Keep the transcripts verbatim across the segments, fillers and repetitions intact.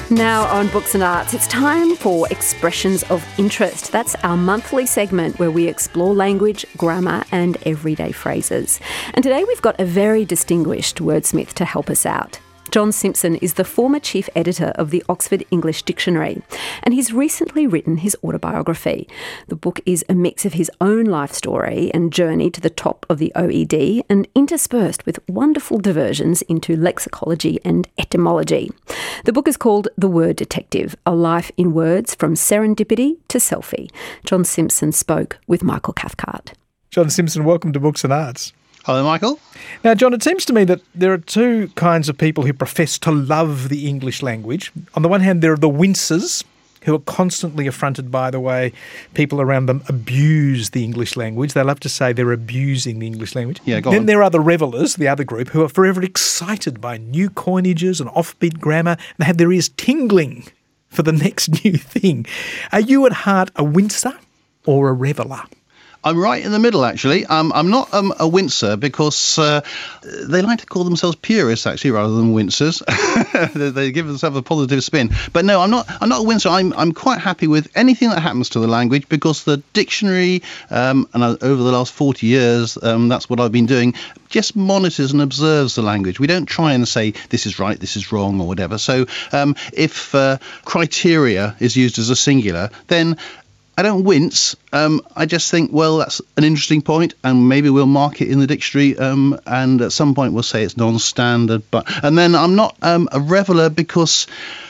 Now on Books and Arts, it's time for Expressions of Interest. That's our monthly segment where we explore language, grammar and everyday phrases. And today we've got a very distinguished wordsmith to help us out. John Simpson is the former chief editor of the Oxford English Dictionary, and he's recently written his autobiography. The book is a mix of his own life story and journey to the top of the O E D, and interspersed with wonderful diversions into lexicology and etymology. The book is called The Word Detective, A Life in Words from Serendipity to Selfie. John Simpson spoke with Michael Cathcart. John Simpson, welcome to Books and Arts. Hello, Michael. Now, John, it seems to me that there are two kinds of people who profess to love the English language. On the one hand, there are the wincers, who are constantly affronted by the way people around them abuse the English language. They love to say they're abusing the English language. Yeah, go then on. there are the revellers, the other group, who are forever excited by new coinages and offbeat grammar, and they have their ears tingling for the next new thing. Are you at heart a wincer or a reveller? I'm right in the middle, actually. Um, I'm not um, a wincer because uh, they like to call themselves purists, actually, rather than wincers. they, they give themselves a positive spin. But no, I'm not. I'm not a wincer. I'm. I'm quite happy with anything that happens to the language because the dictionary, um, and over the last forty years, um, that's what I've been doing. Just monitors and observes the language. We don't try and say this is right, this is wrong, or whatever. So um, if uh, criteria is used as a singular, then I don't wince. Um, I just think, well, that's an interesting point, and maybe we'll mark it in the dictionary, um, and at some point we'll say it's non-standard. But and then I'm not um, a reveller because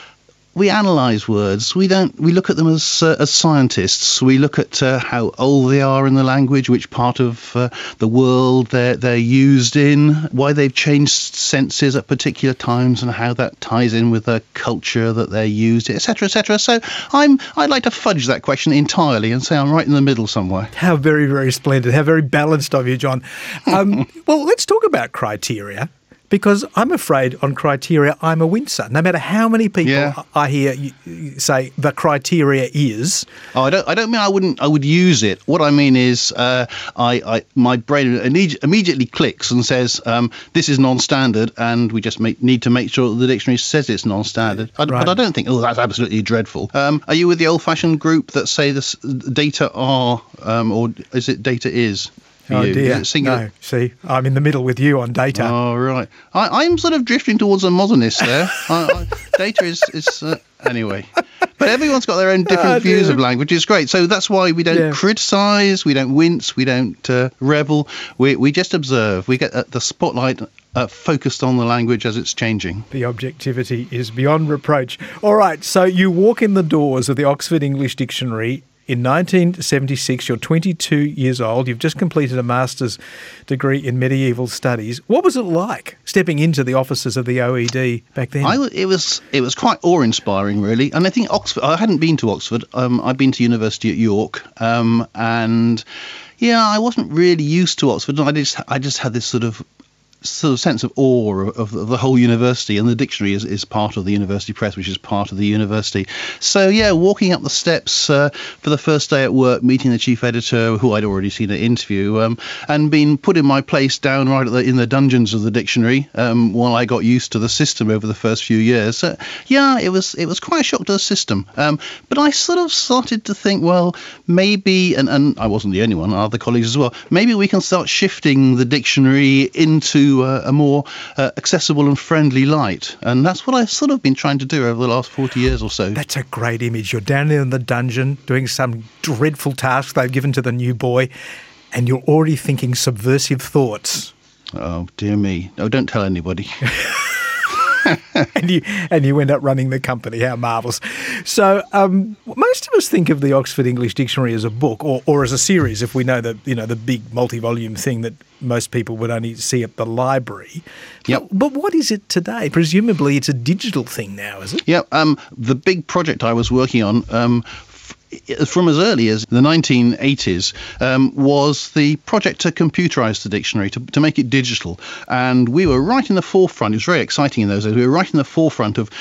we analyse words. We don't. We look at them as uh, as scientists. We look at uh, how old they are in the language, which part of uh, the world they're they're used in, why they've changed senses at particular times, and how that ties in with the culture that they're used in, et cetera, et cetera. So I'm I'd like to fudge that question entirely and say I'm right in the middle somewhere. How very, very splendid. How very balanced of you, John. Um, well, let's talk about criteria. Because I'm afraid on criteria, I'm a wincer. No matter how many people Yeah. I hear you- you say the criteria is. Oh, I don't. I don't mean I wouldn't. I would use it. What I mean is, uh, I, I, my brain imme- immediately clicks and says, um, "This is non-standard," and we just make, need to make sure that the dictionary says it's non-standard. I, Right. But I don't think, oh, that's absolutely dreadful. Um, are you with the old-fashioned group that say this data are, um, or is it data is? for Oh you? dear, Is it singular? no. See, I'm in the middle with you on data. Oh, right. I, I'm sort of drifting towards a modernist there. I, I, data is, is uh, anyway. But everyone's got their own different Oh, views dear. of language. It's great. So that's why we don't Yeah. criticise, we don't wince, we don't uh, rebel. We we just observe. We get uh, the spotlight uh, focused on the language as it's changing. The objectivity is beyond reproach. All right, so you walk in the doors of the Oxford English Dictionary in nineteen seventy-six. You're twenty-two years old. You've just completed a master's degree in medieval studies. What was it like stepping into the offices of the O E D back then? I, w- it was it was quite awe-inspiring, really. And I think Oxford. I hadn't been to Oxford. Um, I'd been to university at York, um, and yeah, I wasn't really used to Oxford. I just I just had this sort of sort of sense of awe of, of the whole university, and the dictionary is, is part of the university press, which is part of the university. So yeah, walking up the steps uh, for the first day at work, meeting the chief editor, who I'd already seen at interview, um, and being put in my place down right at the, in the dungeons of the dictionary um, while I got used to the system over the first few years. So yeah, it was it was quite a shock to the system. Um, but I sort of started to think, well, maybe, and, and I wasn't the only one, other colleagues as well, maybe we can start shifting the dictionary into Uh, a more uh, accessible and friendly light. And that's what I've sort of been trying to do over the last forty years or so. That's a great image. You're down there in the dungeon doing some dreadful task they've given to the new boy, and you're already thinking subversive thoughts. Oh, dear me. No, don't tell anybody. and you and you end up running the company. How marvellous. So um, most of us think of the Oxford English Dictionary as a book or, or as a series, if we know the, you know, the big multi-volume thing that most people would only see at the library. Yep. But, but what is it today? Presumably it's a digital thing now, is it? Yeah, um, the big project I was working on um, f- from as early as the nineteen eighties um, was the project to computerise the dictionary, to, to make it digital. And we were right in the forefront. It was very exciting in those days. We were right in the forefront of what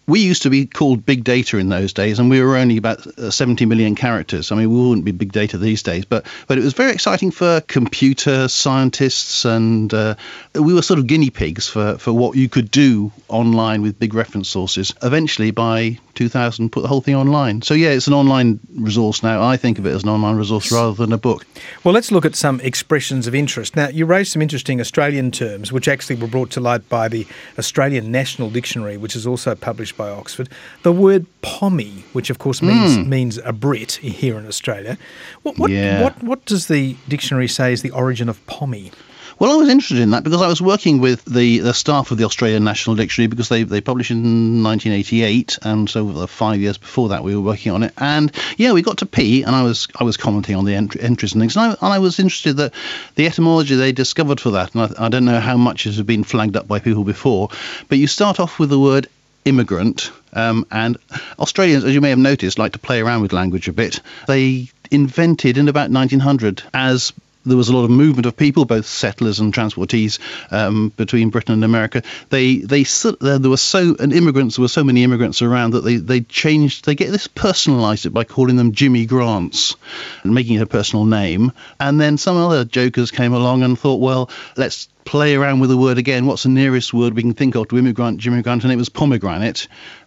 we used to be called big data in those days, and we were only about seventy million characters. I mean, we wouldn't be big data these days, but but it was very exciting for computer scientists, and uh, we were sort of guinea pigs for, for what you could do online with big reference sources. Eventually, by two thousand, put the whole thing online. So yeah, it's an online resource now. I think of it as an online resource rather than a book. Well, let's look at some expressions of interest. Now, you raised some interesting Australian terms, which actually were brought to light by the Australian National Dictionary, which is also published by Oxford. The word pommy, which of course means mm. means a Brit here in Australia. What what, yeah. what what does the dictionary say is the origin of pommy? Well, I was interested in that because I was working with the, the staff of the Australian National Dictionary, because they, they published in nineteen eighty-eight, and so the five years before that we were working on it. And yeah, we got to P, and I was I was commenting on the ent- entries and things, and I, and I was interested that the etymology they discovered for that, and I, I don't know how much has been flagged up by people before, but you start off with the word immigrant, um, and Australians, as you may have noticed, like to play around with language a bit. They invented in about nineteen hundred, as there was a lot of movement of people, both settlers and transportees, um, between Britain and America. They they there were so and immigrants. There were so many immigrants around that they they changed. They get this personalised it by calling them Jimmy Grants and making it a personal name. And then some other jokers came along and thought, well, let's play around with the word again. What's the nearest word we can think of to immigrant, Jimmy Grant? And it was pomegranate.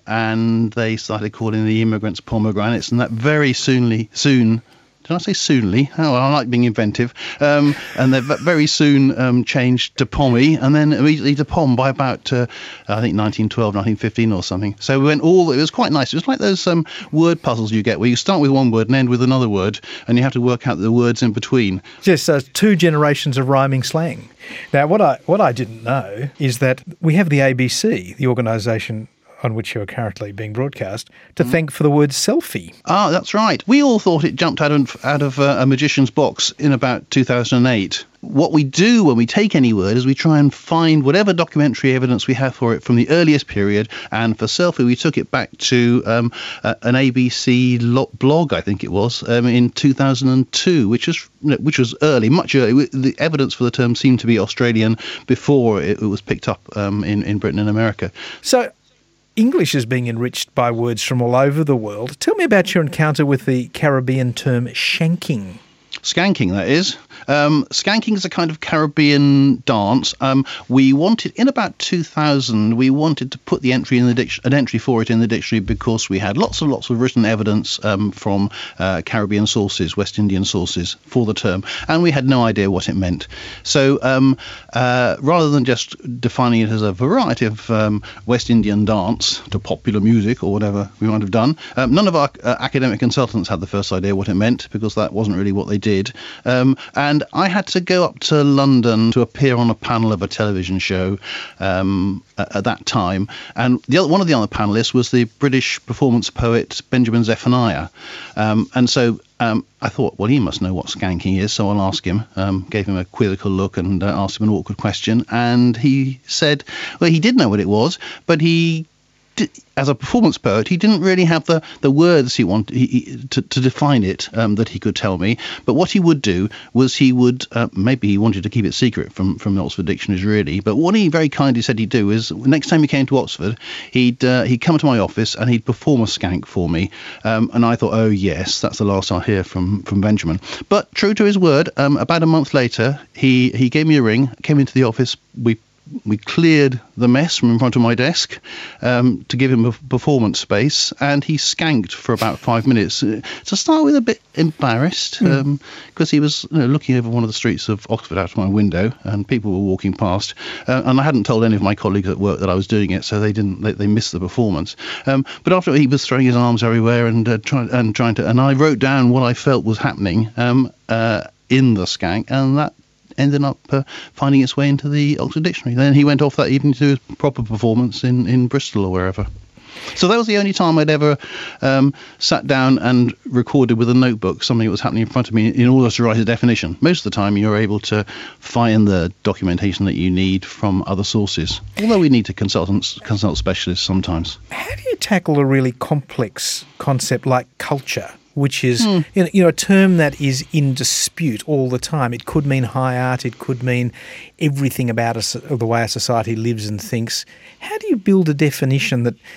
And they started calling the immigrants pomegranates, and that very soonly soon. Did I say soonly? Oh, I like being inventive. Um, and they very soon um, changed to pommy, and then immediately to pom by about, uh, I think, nineteen twelve, nineteen fifteen or something. So we went all, it was quite nice. It was like those um, word puzzles you get where you start with one word and end with another word, and you have to work out the words in between. Yes, uh, two generations of rhyming slang. Now, what I what I didn't know is that we have the A B C, the organisation on which you're currently being broadcast, to mm. thank for the word selfie. Ah, that's right. We all thought it jumped out of, out of uh, a magician's box in about two thousand eight. What we do when we take any word is we try and find whatever documentary evidence we have for it from the earliest period. And for selfie, we took it back to um, uh, an A B C lo- blog, I think it was, um, in two thousand two, which was which was early, much early. The evidence for the term seemed to be Australian before it, it was picked up um, in, in Britain and America. So English is being enriched by words from all over the world. Tell me about your encounter with the Caribbean term shanking. Skanking, that is. Um, skanking is a kind of Caribbean dance. Um, we wanted, in about two thousand, we wanted to put the entry in the dic- an entry for it in the dictionary because we had lots and lots of written evidence um, from uh, Caribbean sources, West Indian sources, for the term, and we had no idea what it meant. So um, uh, rather than just defining it as a variety of um, West Indian dance to popular music or whatever we might have done, um, none of our uh, academic consultants had the first idea what it meant, because that wasn't really what they did. Um, and I had to go up to London to appear on a panel of a television show um, at, at that time. And the other, one of the other panellists was the British performance poet Benjamin Zephaniah. Um, and so um, I thought, well, he must know what skanking is, so I'll ask him. Um, gave him a quizzical look and uh, asked him an awkward question. And he said, well, he did know what it was, but he as a performance poet, he didn't really have the, the words he wanted he, he, to, to define it um, that he could tell me. But what he would do was he would, uh, maybe he wanted to keep it secret from, from the Oxford Dictionaries, really. But what he very kindly said he'd do is, next time he came to Oxford, he'd uh, he'd come to my office and he'd perform a skank for me. Um, and I thought, oh, yes, that's the last I'll hear from, from Benjamin. But true to his word, um, about a month later, he, he gave me a ring, came into the office, we We cleared the mess from in front of my desk um, to give him a performance space, and he skanked for about five minutes. Uh, to start with, a bit embarrassed, because mm. um, he was you know, looking over one of the streets of Oxford out of my window, and people were walking past. Uh, and I hadn't told any of my colleagues at work that I was doing it, so they didn't. They, they missed the performance. Um, but after he was throwing his arms everywhere and uh, trying and trying to, and I wrote down what I felt was happening um, uh, in the skank, and that ended up uh, finding its way into the Oxford Dictionary. Then he went off that evening to do his proper performance in, in Bristol or wherever. So that was the only time I'd ever um, sat down and recorded with a notebook something that was happening in front of me in order to write a definition. Most of the time you're able to find the documentation that you need from other sources, although we need to consult, consult specialists sometimes. How do you tackle a really complex concept like culture, which is mm. you know a term that is in dispute all the time? It could mean high art, it could mean everything about us, the way a society lives and thinks. How do you build a definition that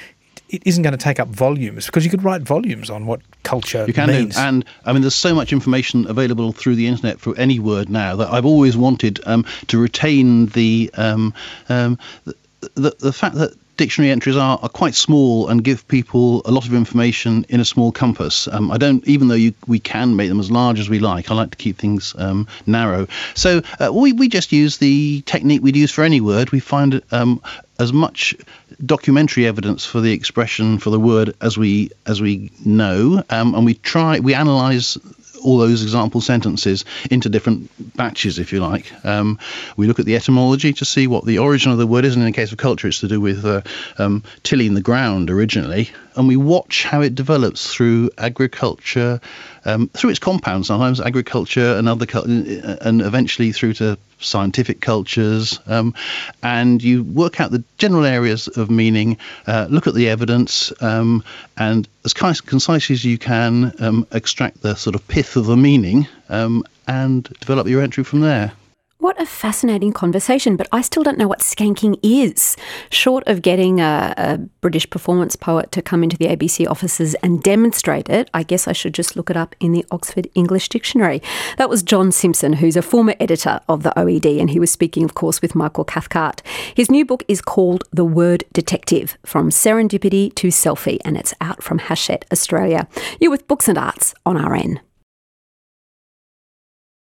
it isn't going to take up volumes, because you could write volumes on what culture you can means. Do. And I mean, there's so much information available through the internet for any word now that I've always wanted um, to retain the, um, um, the, the the fact that dictionary entries are, are quite small and give people a lot of information in a small compass. Um, I don't, even though you, we can make them as large as we like, I like to keep things um, narrow. So uh, we, we just use the technique we'd use for any word. We find um, as much documentary evidence for the expression for the word as we as we know, um, and we try, we analyse all those example sentences into different batches, if you like. Um, we look at the etymology to see what the origin of the word is, and in the case of culture, it's to do with uh, um, tilling the ground originally, and we watch how it develops through agriculture, um, through its compounds sometimes, agriculture and other, and eventually through to scientific cultures, um, and you work out the general areas of meaning, uh, look at the evidence, um, and as concisely as you can, um, extract the sort of pith of the meaning, um, and develop your entry from there. What a fascinating conversation, but I still don't know what skanking is. Short of getting a, a British performance poet to come into the A B C offices and demonstrate it, I guess I should just look it up in the Oxford English Dictionary. That was John Simpson, who's a former editor of the O E D, and he was speaking, of course, with Michael Cathcart. His new book is called The Word Detective, From Serendipity to Selfie, and it's out from Hachette, Australia. You're with Books and Arts on R N.